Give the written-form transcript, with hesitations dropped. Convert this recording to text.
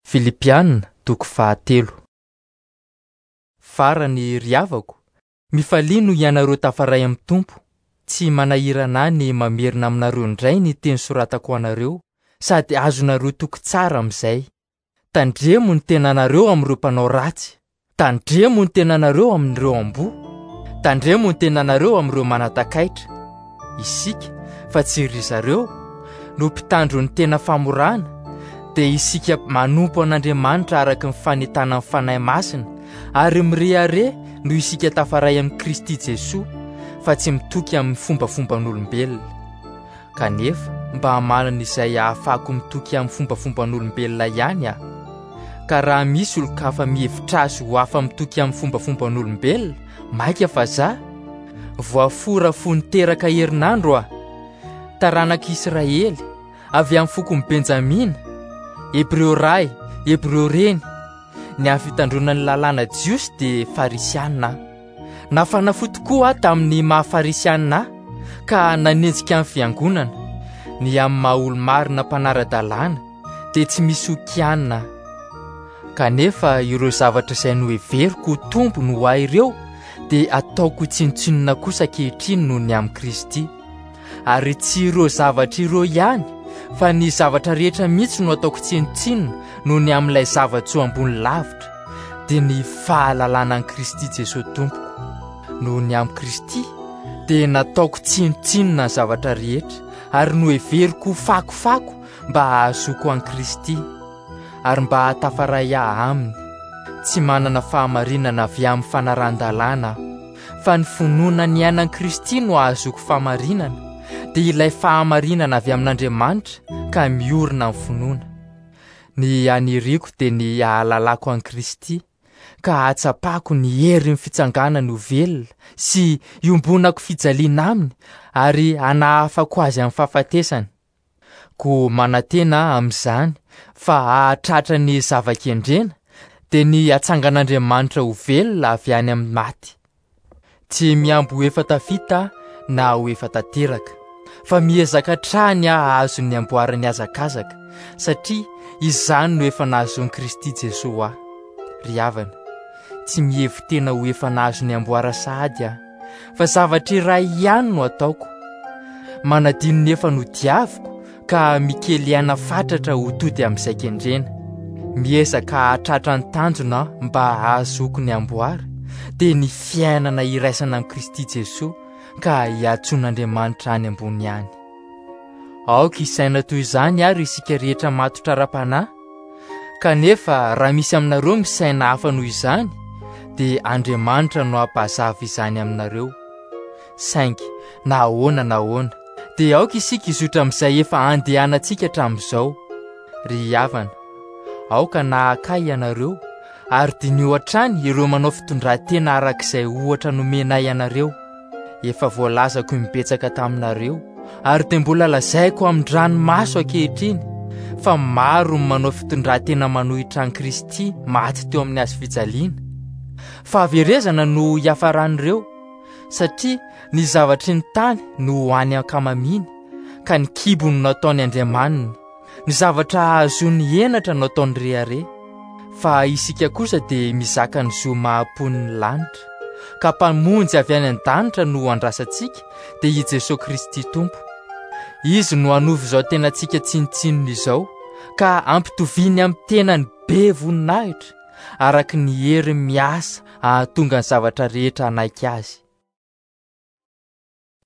Filipianina toko 7. Farany ry havako, mifalino ianareo tafaray amin'ny Tompo, tsy manahirana ny mamerina aminareo indray ny teny soratako anareo, sady azonareo toky tsara amin'izay. Tandremo ny tenanareo amin'ireo mpanao ratsy, tandremo ny tenanareo amin'ireo amboa, tandremo ny tenanareo amin'ireo manatakaitra. Isika, fa tsy ry zareo, no mpitandro ny tena famorana, dia isika manompo an'Andriamanitra araka ny fanitana ny fanahy masina, ary mirehare no isika tafaray amin'ny Kristy Jesosy, fa tsy mitoky amin'ny fombafomban'olombelona. Kanefa mba hamanana izay ahafahako mitoky amin'ny fombafomban'olombelona ihany aho. Ka raha misy olon-kafa mihevitra azy ho hafa mitoky amin'ny fombafomban'olombelona, maika fa za voafora fony teraka herinandro aho, taranaka Israely, avy amin'ny fokony Benjamina, Hebreo ray, Hebreo reny, ny amin'ny fitandronan'ny lalàna jiosy dia farisianina. Nafanafo tokoa tamin'ny mahafarisianina, ka nanenjika amin'ny fiangonana, ny amin'ny maha-olo-marina mpanara-dalàna, dia tsy misy okianina. Kanefa ireo zavatra izay noheveriko ho tombony ho ahy ireo, dia ataoko tsinotsinona kosa ankehitriny noho ny amin'ny Kristy. Ary tsy ireo zavatra ireo ihany, fa ny zavatra rehetra mihitsy no ataoko tsinotsinona noho ny amin'ilay zavatra ho ambony lavitra, dia ny fahalalana an'i Kristy Jesosy Tompoko. Noho ny amin'ny Kristy dia nataoko tsinotsinona ny zavatra rehetra, ary noheveriko fakofako mba hahazoko an'i Kristy, ary mba hahatafaray ahy aminy. Tsy manana fahamarinana avy amin'ny fanaran-dalàna, fa ny finoana ny ainan'i Kristy no ahazoko fahamarinana, dia ilay fahamarinana avy amin'Andriamanitra ka miorina amin'ny finoana. Ny aniriko dia ny hahalalako an'i Kristy, ka hatsapako ny hery ny fitsanganany ho velona sy iombonako fijaliana aminy, ary hanahafako azy amin'ny fahafatesany. Ko manantena amin'izany fa hahatratra ny zava-kendrena, dia ny hatsangan'Andriamanitra ho velona avy any amin'ny maty. Tsy miambo ho efa tafita na ho efa tanteraka, fa miezaka hatrany ahazo ny amboarany hazakazaka, satria izany no efa nahazon'i Kristy Jesosy aho. Ry havana, tsy mihevitena ho efa nahazo ny amboara sahady aho, fa zavatra iray ihany no ataoko. Manadino ny efa nodiaviko, ka mikely fatratra ho tody amin'izay kendrena. Miezaka hahatratra ny tanjona mba hahazoko ny amboara, dia ny fiainana iraisana amin'ny Kristy Jesosy, ka hiantson'Andriamanitra any ambony any. Aoka isaina toy izany ary isika rehetra matotra ara-panahy, kanefa raha misy aminareo misaina hafa noho izany, dia Andriamanitra no hampahazava izany aminareo. Saingy na ahoana, dia aoka isika izotra amin'izay efa andehanantsika hatramin'izao. Ry havana, aoka nahakay ianareo, ary dinio hatrany ireo manao fitondran-tena arak'izay ohatra nomenay ianareo. Efa voalazako mibetsaka taminareo, ary dia mbola lazaiko amin'ny ranomaso ankehitriny, fa maro ny manao fitondran-tena manohitra an'i Kristy maty teo amin'ny hazofijaliana. Fa averezana no hiafaran'ireo, satria ny zavatry ny tany no ho any ankamaminy, ka ny kibo no nataony Andriamanina, ny zavatra ahazony henatra no ataony rehare. Fa isika kosa dia mizaka ny zo mahapon'ny lanitra, ka mpamonjy avy any an-danitra no andrasantsika, dia i Jesosy Kristy Tompo. Izy no hanovy izao tenantsika tsinotsinona izao, ka ampitoviany amin'ny tenany be voninahitra, araka ny hery miasa ahatonga ny zavatra rehetra anaika azy.